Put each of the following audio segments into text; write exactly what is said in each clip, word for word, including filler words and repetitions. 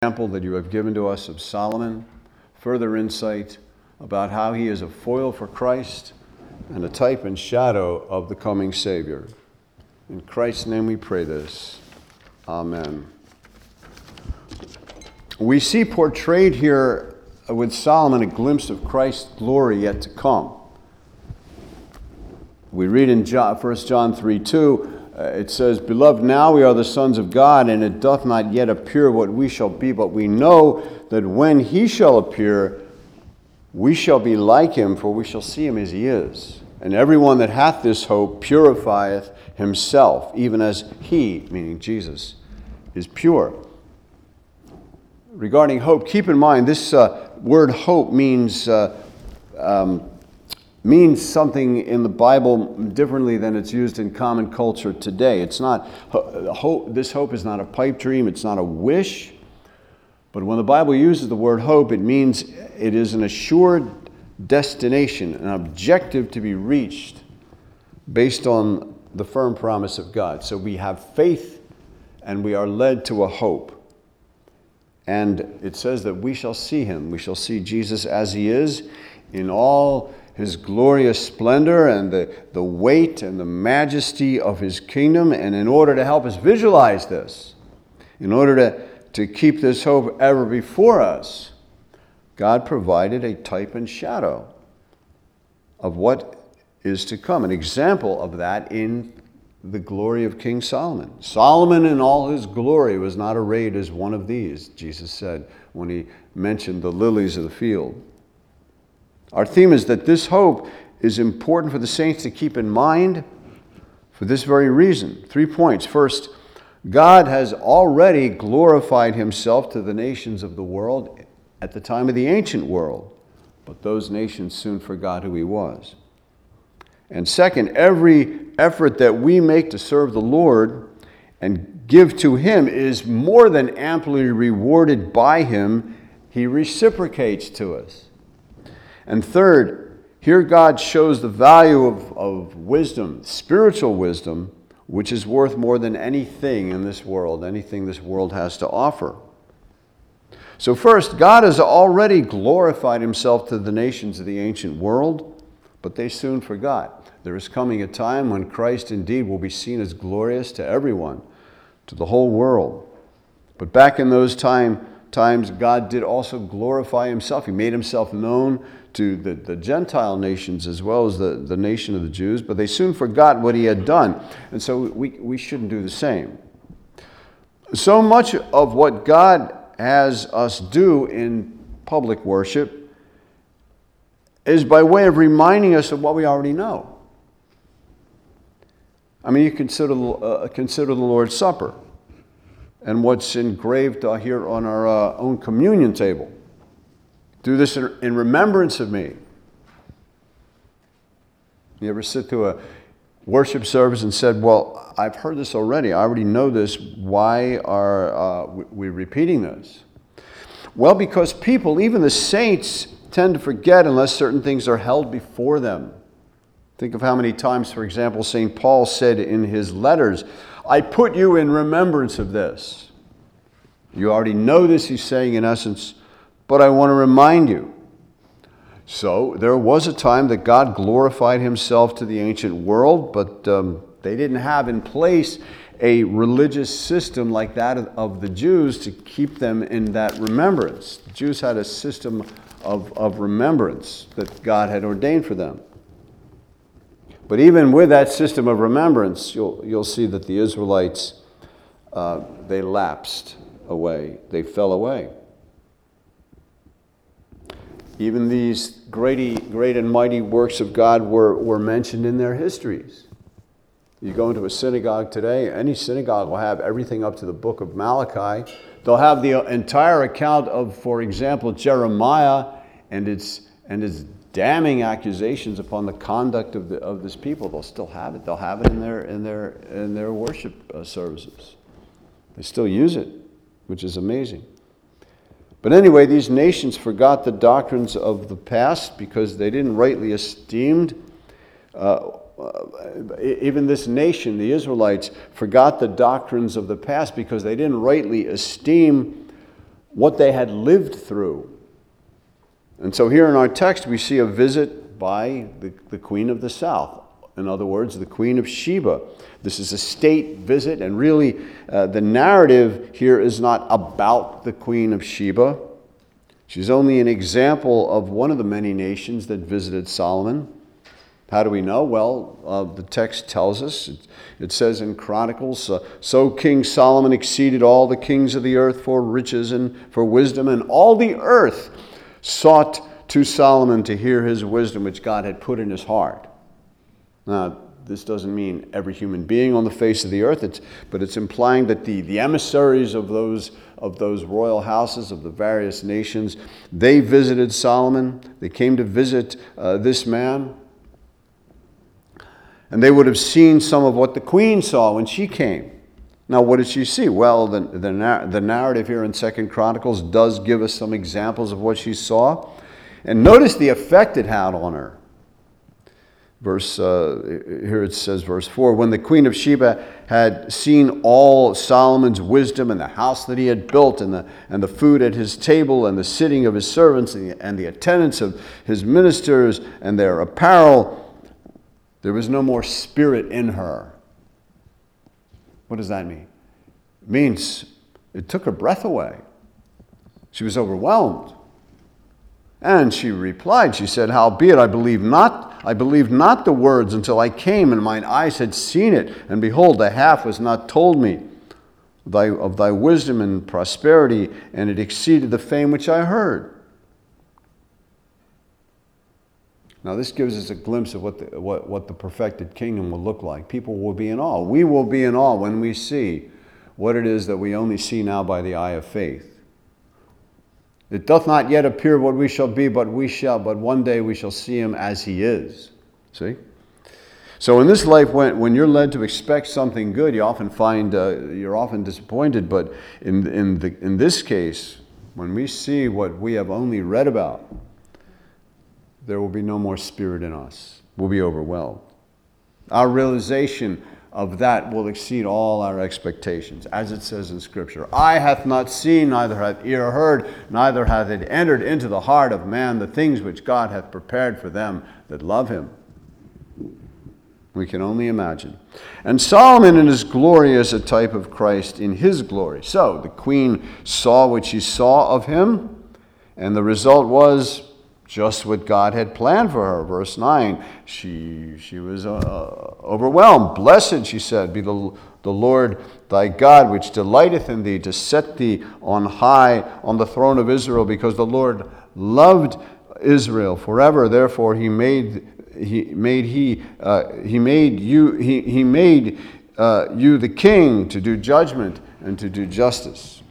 Example that you have given to us of Solomon, further insight about how he is a foil for Christ and a type and shadow of the coming Savior. In Christ's name we pray this. Amen. We see portrayed here with Solomon a glimpse of Christ's glory yet to come. We read in John, First John three two, uh, it says, "Beloved, now we are the sons of God, and it doth not yet appear what we shall be, but we know that when he shall appear, we shall be like him, for we shall see him as he is. And everyone that hath this hope purifieth himself, even as he," meaning Jesus, "is pure." Regarding hope, keep in mind this uh, word hope means uh, um, means something in the Bible differently than it's used in common culture today. It's not hope. This hope is not a pipe dream. It's not a wish. But when the Bible uses the word hope, it means it is an assured destination, an objective to be reached based on the firm promise of God. So we have faith and we are led to a hope. And it says that we shall see him. We shall see Jesus as he is in all his glorious splendor and the, the weight and the majesty of his kingdom. And in order to help us visualize this, in order to, to keep this hope ever before us, God provided a type and shadow of what is to come. An example of that in the glory of King Solomon. Solomon in all his glory was not arrayed as one of these, Jesus said when he mentioned the lilies of the field. Our theme is that this hope is important for the saints to keep in mind for this very reason. Three points. First, God has already glorified himself to the nations of the world at the time of the ancient world, but those nations soon forgot who he was. And second, every effort that we make to serve the Lord and give to him is more than amply rewarded by him. He reciprocates to us. And third, here God shows the value of, of wisdom, spiritual wisdom, which is worth more than anything in this world, anything this world has to offer. So first, God has already glorified himself to the nations of the ancient world, but they soon forgot. There is coming a time when Christ indeed will be seen as glorious to everyone, to the whole world. But back in those time, times, God did also glorify himself. He made himself known to the, the Gentile nations as well as the, the nation of the Jews, but they soon forgot what he had done. And so we, we shouldn't do the same. So much of what God has us do in public worship is by way of reminding us of what we already know. I mean, you consider, uh, consider the Lord's Supper and what's engraved uh, here on our uh, own communion table. Do this in, in remembrance of me. You ever sit to a worship service and said, well, I've heard this already. I already know this. Why are uh, we repeating this? Well, because people, even the saints, tend to forget unless certain things are held before them. Think of how many times, for example, Saint Paul said in his letters, I put you in remembrance of this. You already know this, he's saying in essence, but I want to remind you. So there was a time that God glorified himself to the ancient world, but um, they didn't have in place a religious system like that of, of the Jews to keep them in that remembrance. The Jews had a system of, of remembrance that God had ordained for them. But even with that system of remembrance, you'll, you'll see that the Israelites, uh, they lapsed away. They fell away. Even these great, great and mighty works of God were, were mentioned in their histories. You go into a synagogue today, any synagogue will have everything up to the book of Malachi. They'll have the entire account of, for example, Jeremiah and its, and its damning accusations upon the conduct of, the, of this people. They'll still have it. They'll have it in their, in their, in their worship uh, services. They still use it, which is amazing. But anyway, these nations forgot the doctrines of the past because they didn't rightly esteemed. Uh, uh, even this nation, the Israelites, forgot the doctrines of the past because they didn't rightly esteem what they had lived through. And so here in our text, we see a visit by the, the Queen of the South. In other words, the Queen of Sheba. This is a state visit, and really uh, the narrative here is not about the Queen of Sheba. She's only an example of one of the many nations that visited Solomon. How do we know? Well, uh, the text tells us. It, it says in Chronicles, uh, so King Solomon exceeded all the kings of the earth for riches and for wisdom, and all the earth sought to Solomon to hear his wisdom, which God had put in his heart. Now, this doesn't mean every human being on the face of the earth, it's, but it's implying that the, the emissaries of those, of those royal houses of the various nations, they visited Solomon. They came to visit uh, this man. And they would have seen some of what the queen saw when she came. Now, what did she see? Well, the, the, the narrative here in Second Chronicles does give us some examples of what she saw. And notice the effect it had on her. Verse uh, here it says, verse four, when the Queen of Sheba had seen all Solomon's wisdom and the house that he had built and the, and the food at his table and the sitting of his servants and the, and the attendance of his ministers and their apparel, there was no more spirit in her. What does that mean? It means it took her breath away. She was overwhelmed. And she replied, she said, howbeit I believe not, I believed not the words until I came, and mine eyes had seen it. And behold, the half was not told me of thy, of thy wisdom and prosperity, and it exceeded the fame which I heard. Now this gives us a glimpse of what the, what, what the perfected kingdom will look like. People will be in awe. We will be in awe when we see what it is that we only see now by the eye of faith. It doth not yet appear what we shall be, but we shall, but one day we shall see him as he is. See? So in this life, when, when you're led to expect something good, you often find, uh, you're often disappointed. But in, in, the, in this case, when we see what we have only read about, there will be no more spirit in us. We'll be overwhelmed. Our realization of that will exceed all our expectations, as it says in Scripture. Eye hath not seen, neither hath ear heard, neither hath it entered into the heart of man the things which God hath prepared for them that love him. We can only imagine. And Solomon in his glory is a type of Christ in his glory. So the queen saw what she saw of him, and the result was just what God had planned for her. Verse nine, she, she was uh, overwhelmed. Blessed, she said, be the, the Lord thy God, which delighteth in thee to set thee on high on the throne of Israel, because the Lord loved Israel forever. Therefore he made he made he uh, he made you he he made uh, you the king to do judgment and to do justice.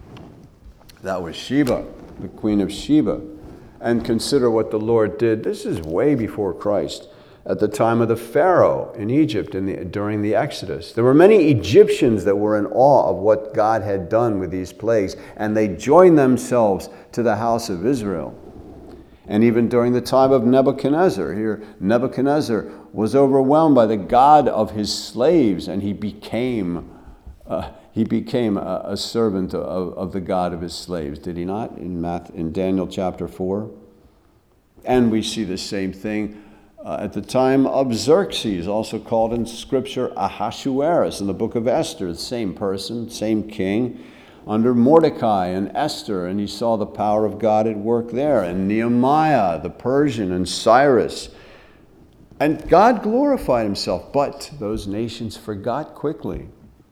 That was Sheba, the Queen of Sheba. And consider what the Lord did. This is way before Christ. At the time of the Pharaoh in Egypt in the, during the Exodus. There were many Egyptians that were in awe of what God had done with these plagues, and they joined themselves to the house of Israel. And even during the time of Nebuchadnezzar, here Nebuchadnezzar was overwhelmed by the God of his slaves, and he became uh, he became a, a servant of, of the God of his slaves, did he not? In Math, in Daniel chapter four. And we see the same thing uh, at the time of Xerxes, also called in Scripture Ahasuerus in the book of Esther, the same person, same king, under Mordecai and Esther, and he saw the power of God at work there, and Nehemiah, the Persian, and Cyrus. And God glorified himself, but those nations forgot quickly.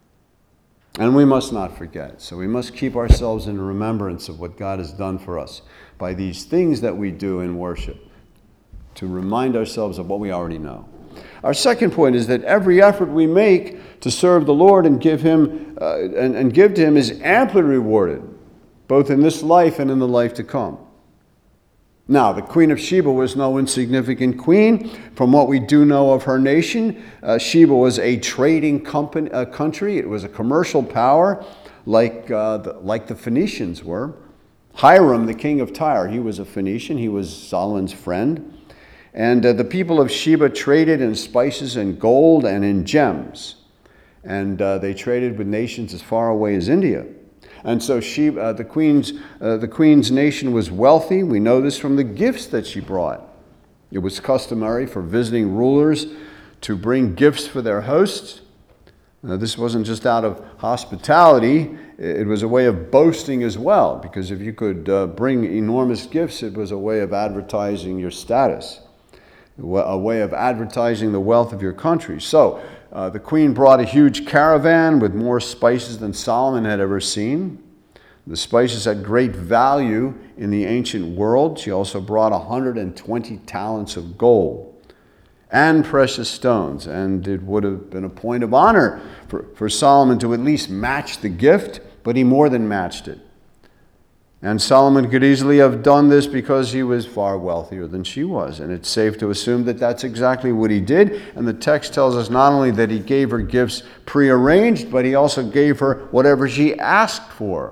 And we must not forget. So we must keep ourselves in remembrance of what God has done for us by these things that we do in worship, to remind ourselves of what we already know. Our second point is that every effort we make to serve the Lord and give him uh, and, and give to him is amply rewarded, both in this life and in the life to come. Now, the Queen of Sheba was no insignificant queen. From what we do know of her nation, uh, Sheba was a trading company, uh, country. It was a commercial power like, uh, the, like the Phoenicians were. Hiram, the king of Tyre, he was a Phoenician. He was Solomon's friend. And uh, the people of Sheba traded in spices and gold and in gems. And uh, they traded with nations as far away as India. And so she, uh, the queen's, uh, the queen's nation was wealthy. We know this from the gifts that she brought. It was customary for visiting rulers to bring gifts for their hosts. Now, this wasn't just out of hospitality. It was a way of boasting as well, because if you could uh, bring enormous gifts, it was a way of advertising your status, a way of advertising the wealth of your country. So uh, the queen brought a huge caravan with more spices than Solomon had ever seen. The spices had great value in the ancient world. She also brought one hundred twenty talents of gold and precious stones. And it would have been a point of honor for, for Solomon to at least match the gift, but he more than matched it. And Solomon could easily have done this because he was far wealthier than she was. And it's safe to assume that that's exactly what he did. And the text tells us not only that he gave her gifts prearranged, but he also gave her whatever she asked for.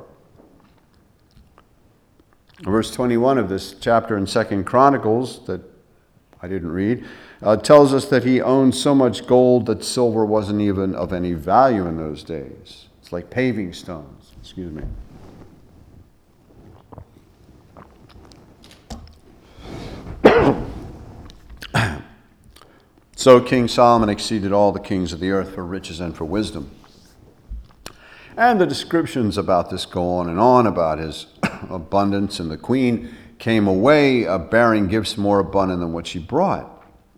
Verse twenty-one of this chapter in Second Chronicles that I didn't read uh, tells us that he owned so much gold that silver wasn't even of any value in those days. It's like paving stones. Excuse me. So King Solomon exceeded all the kings of the earth for riches and for wisdom. And the descriptions about this go on and on about his abundance, and the queen came away uh, bearing gifts more abundant than what she brought.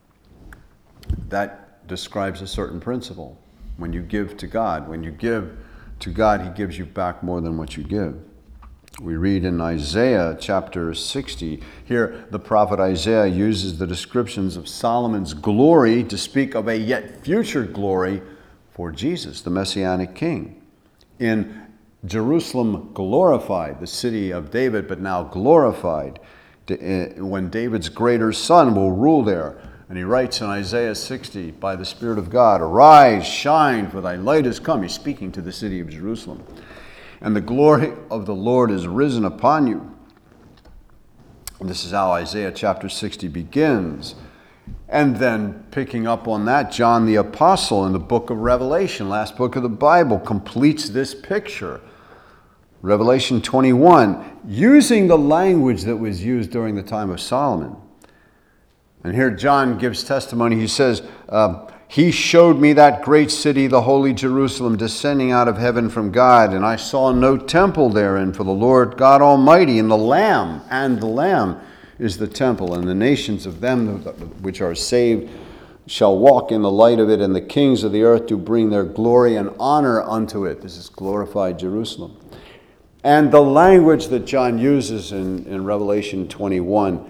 That describes a certain principle. When you give to God, when you give to God, he gives you back more than what you give. We read in Isaiah chapter sixty, here the prophet Isaiah uses the descriptions of Solomon's glory to speak of a yet future glory for Jesus, the Messianic King. In Jerusalem glorified, the city of David, but now glorified, when David's greater son will rule there. And he writes in Isaiah sixty, by the Spirit of God, "Arise, shine, for thy light is come." He's speaking to the city of Jerusalem. "And the glory of the Lord is risen upon you." And this is how Isaiah chapter sixty begins. And then picking up on that, John the Apostle in the book of Revelation, last book of the Bible, completes this picture. Revelation twenty-one, using the language that was used during the time of Solomon. And here John gives testimony. He says, uh, "He showed me that great city, the holy Jerusalem, descending out of heaven from God. And I saw no temple therein, for the Lord God Almighty and the Lamb, and the Lamb is the temple. And the nations of them which are saved shall walk in the light of it, and the kings of the earth do bring their glory and honor unto it." This is glorified Jerusalem. And the language that John uses in, in Revelation twenty-one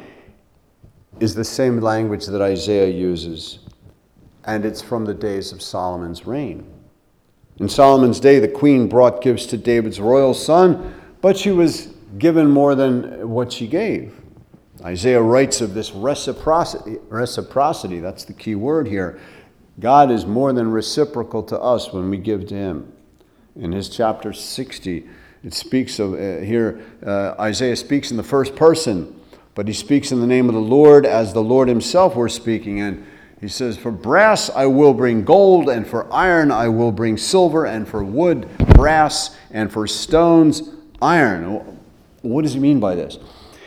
is the same language that Isaiah uses. And it's from the days of Solomon's reign. In Solomon's day, the queen brought gifts to David's royal son, but she was given more than what she gave. Isaiah writes of this reciprocity. Reciprocity, that's the key word here. God is more than reciprocal to us when we give to him. In his chapter sixty, it speaks of, uh, here, uh, Isaiah speaks in the first person, but he speaks in the name of the Lord as the Lord himself were speaking. And he says, "For brass I will bring gold, and for iron I will bring silver, and for wood brass, and for stones iron." What does he mean by this?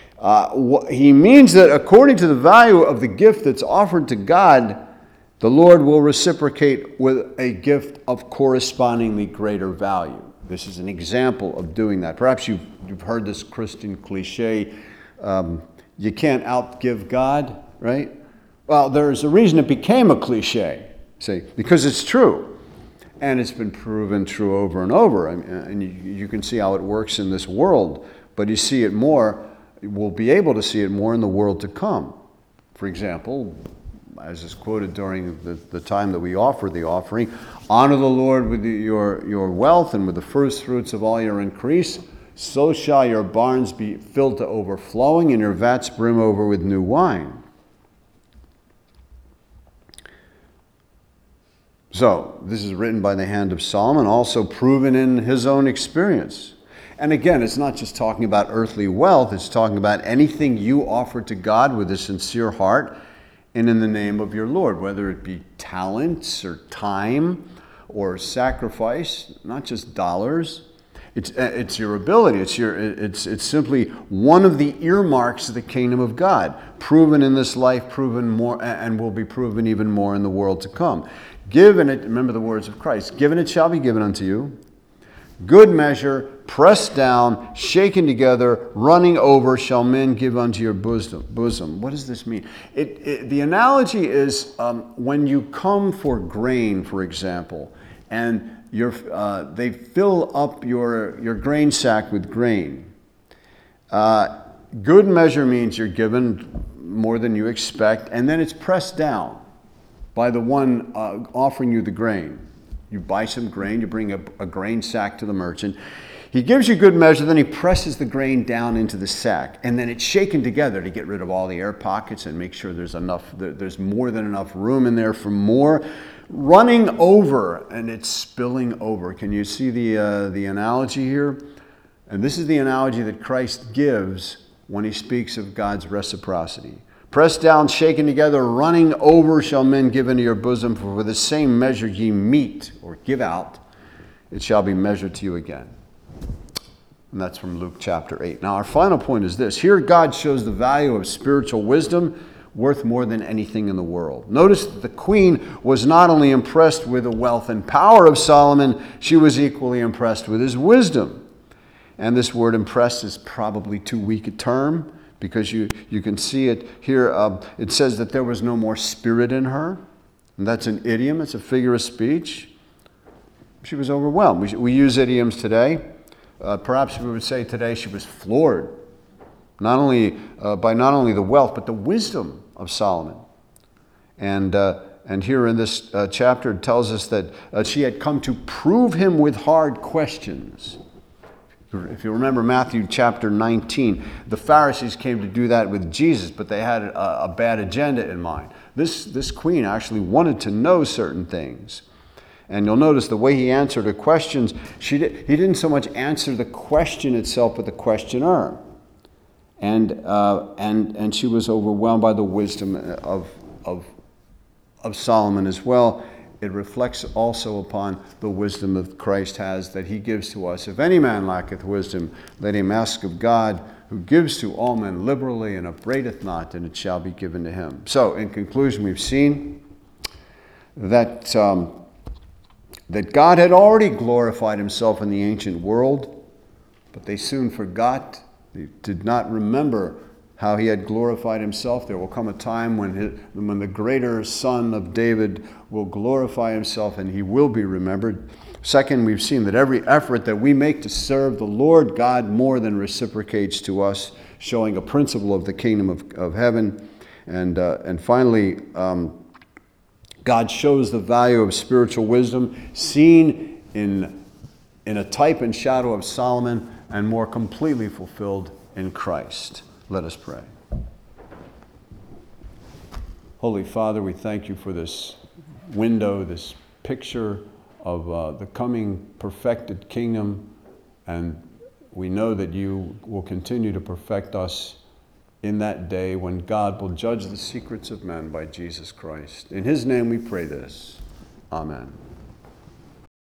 Uh, he means that according to the value of the gift that's offered to God, the Lord will reciprocate with a gift of correspondingly greater value. This is an example of doing that. Perhaps you've, you've heard this Christian cliche, um, you can't outgive God, right? Well, there's a reason it became a cliche, see, because it's true. And it's been proven true over and over. I mean, and you, you can see how it works in this world, but you see it more, we'll be able to see it more in the world to come. For example, as is quoted during the, the time that we offer the offering, "Honor the Lord with your, your wealth and with the first fruits of all your increase. So shall your barns be filled to overflowing, and your vats brim over with new wine." So, this is written by the hand of Solomon, also proven in his own experience. And again, it's not just talking about earthly wealth, it's talking about anything you offer to God with a sincere heart and in the name of your Lord, whether it be talents or time or sacrifice, not just dollars. It's, it's your ability. It's, your, it's, it's simply one of the earmarks of the kingdom of God, proven in this life, proven more, and will be proven even more in the world to come. Given it, remember the words of Christ, given it shall be given unto you. Good measure, pressed down, shaken together, running over, shall men give unto your bosom. bosom. What does this mean? It, it, the analogy is um, when you come for grain, for example, and Your, uh, they fill up your, your grain sack with grain. Uh, good measure means you're given more than you expect, and then it's pressed down by the one uh, offering you the grain. You buy some grain, you bring a, a grain sack to the merchant. He gives you good measure, then he presses the grain down into the sack, and then it's shaken together to get rid of all the air pockets and make sure there's enough, there's more than enough room in there for more. Running over, and it's spilling over. Can you see the, uh, the analogy here? And this is the analogy that Christ gives when he speaks of God's reciprocity. Pressed down, shaken together, running over shall men give into your bosom, for with the same measure ye meet, or give out, it shall be measured to you again. And that's from Luke chapter eight. Now our final point is this. Here God shows the value of spiritual wisdom, worth more than anything in the world. Notice that the queen was not only impressed with the wealth and power of Solomon, she was equally impressed with his wisdom. And this word impressed is probably too weak a term, because you, you can see it here. Uh, it says that there was no more spirit in her. And that's an idiom. It's a figure of speech. She was overwhelmed. We, we use idioms today. Uh, perhaps we would say today she was floored. Not only uh, by not only the wealth, but the wisdom of Solomon. And uh, and here in this uh, chapter, it tells us that uh, she had come to prove him with hard questions. If you remember Matthew chapter nineteen, the Pharisees came to do that with Jesus, but they had a, a bad agenda in mind. This, this queen actually wanted to know certain things. And you'll notice the way he answered her questions, she did, he didn't so much answer the question itself, but the questioner. And, uh, and, and she was overwhelmed by the wisdom of, of, of Solomon as well. It reflects also upon the wisdom that Christ has, that he gives to us. If any man lacketh wisdom, let him ask of God, who gives to all men liberally and upbraideth not, and it shall be given to him. So, in conclusion, we've seen that, um, that God had already glorified himself in the ancient world, but they soon forgot. They did not remember how he had glorified himself. There will come a time when, his, when the greater son of David will glorify himself, and he will be remembered. Second, we've seen that every effort that we make to serve the Lord God more than reciprocates to us, showing a principle of the kingdom of, of heaven. And, uh, and finally, um, God shows the value of spiritual wisdom, seen in, in a type and shadow of Solomon, and more completely fulfilled in Christ. Let us pray. Holy Father, we thank you for this window, this picture of uh, the coming perfected kingdom, and we know that you will continue to perfect us in that day when God will judge the secrets of men by Jesus Christ. In his name we pray this. Amen.